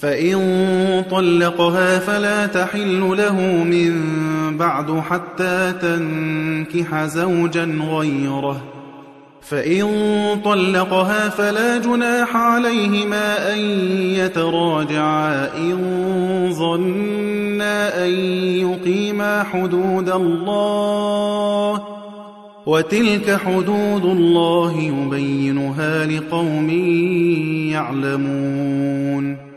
فإن طلقها فلا تحل له من بعد حتى تنكح زوجا غيره، فإن طلقها فلا جناح عليهما أن يتراجعا إن ظنا أن يقيما حدود الله، وتلك حدود الله يبينها لقوم يعلمون.